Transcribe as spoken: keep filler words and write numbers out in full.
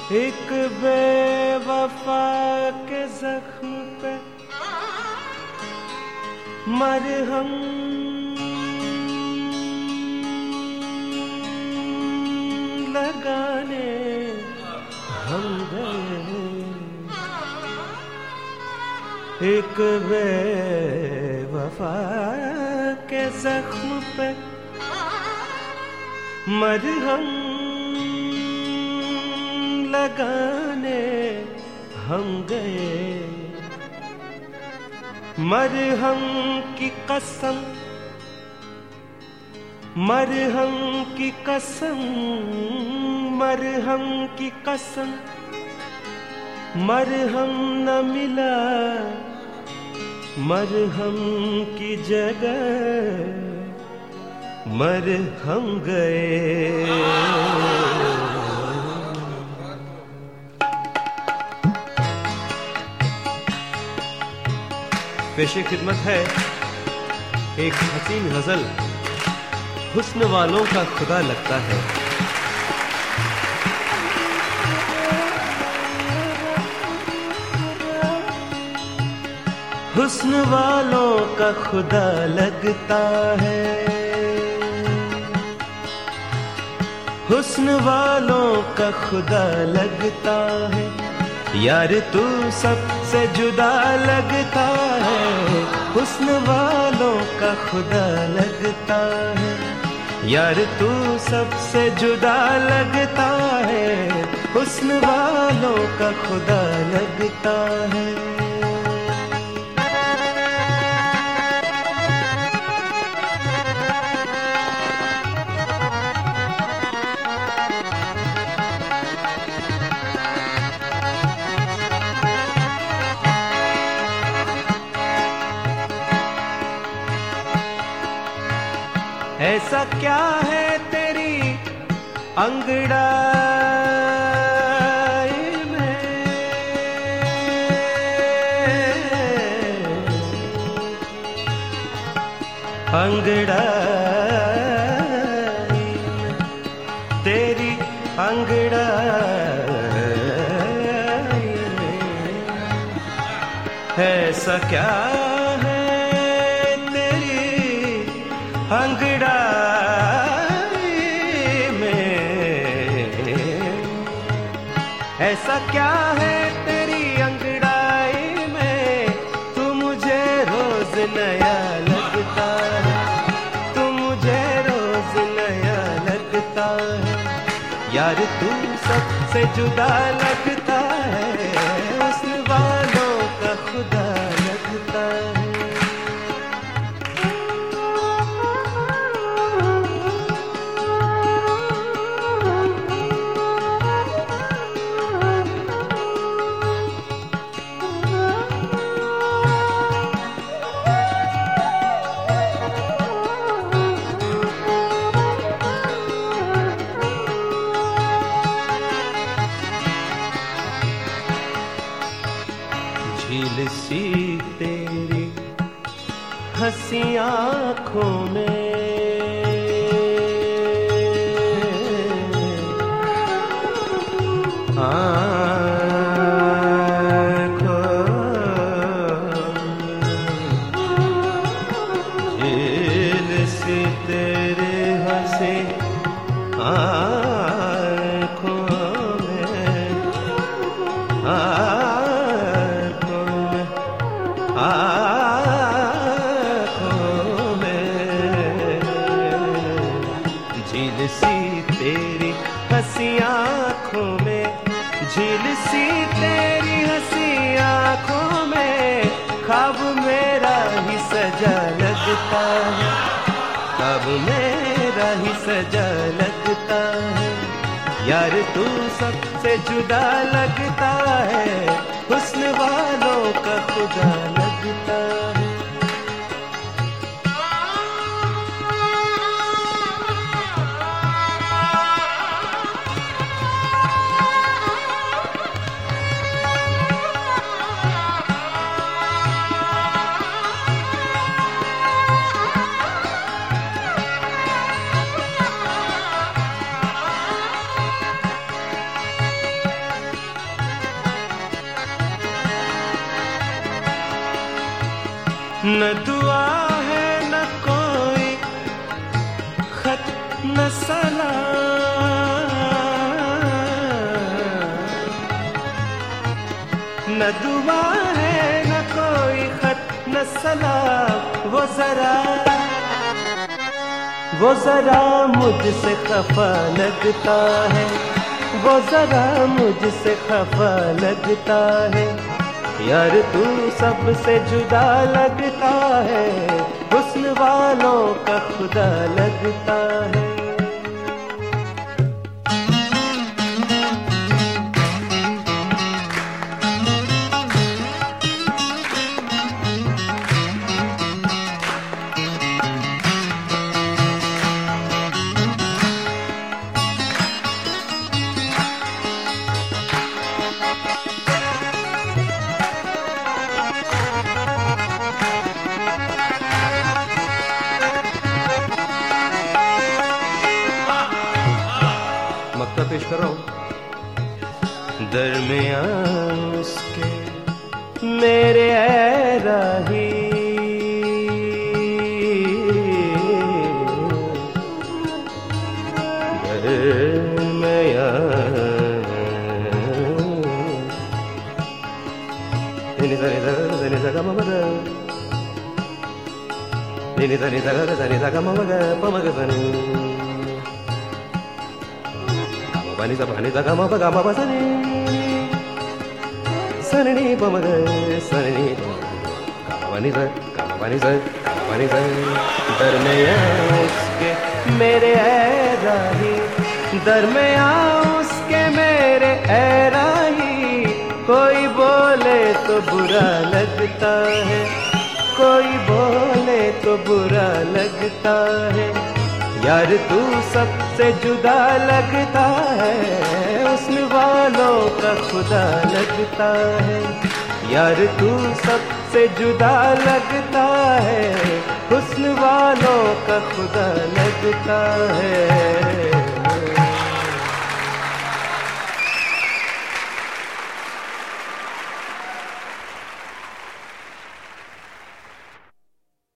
एक बेवफा के जख्म पे मरहम लगाने हम गए। एक बेवफा के जख्म पे मरहम लगाने हम गए। मरहम की कसम, मरहम की कसम, मरहम की कसम, मरहम न मिला, मरहम की जगह मरहम गए। पेशे खिदमत है एक हसीन गजल, हुस्न वालों का खुदा लगता है। हुस्न वालों का खुदा लगता है, हुस्न वालों का खुदा लगता है। यार तू सबसे जुदा लगता है, हुस्न वालों का खुदा लगता है। यार तू सबसे जुदा लगता है, हुस्न वालों का खुदा लगता है। ऐसा क्या है तेरी अंगड़ाई में, अंगड़ाई में, तेरी अंगड़ाई में ऐसा क्या है तेरी अंगड़ाई में, ऐसा क्या है तेरी अंगड़ाई में। तू मुझे रोज नया लगता है, तू मुझे रोज नया लगता है। यार तू सबसे जुदा लगता है, हुस्न वालों का खुदा लगता है। झील सी तेरी हंसी आँखों में, झील सी तेरी हंसी आँखों में, आँखों में झील सी तेरी हंसी आँखों में, झील सी तेरी हंसी आँखों में। ख्वाब मेरा ही सजा लगता है, ख्वाब मेरा ही सजा लगता है। यार तू सबसे जुदा लगता है, हुस्न वालों का खुदा लगता है। न दुआ है न कोई खत न सलाम, न दुआ है न कोई खत न सलाम। वो जरा वो जरा मुझसे खफा लगता है, वो जरा मुझसे खफा लगता है। यार तू सबसे जुदा लगता है, हुस्न वालों का खुदा लगता है। मक्ता पेश कर रहा हूं। दरमियान उसके मेरे ऐ राही, दरमियान नी सा नी सा सा नी सा गा मा गा नी नी सा नी सा गा सा नी सा गा मा गा प मा गा सा नी Pani sa pani sa ga ma pa ga ma pa sa ni sa ni pa ma ga sa ni ga ma pani sa ga ma pani sa ga ma pani sa दरमियाँ उसके मेरे ऐ राही, दरमियाँ उसके मेरे ऐ राही। कोई बोले तो बुरा लगता है, कोई बोले तो बुरा लगता है। यार तू सबसे जुदा लगता है, हुस्न वालों का खुदा लगता है। यार तू सबसे जुदा लगता है, हुस्न वालों का खुदा लगता है।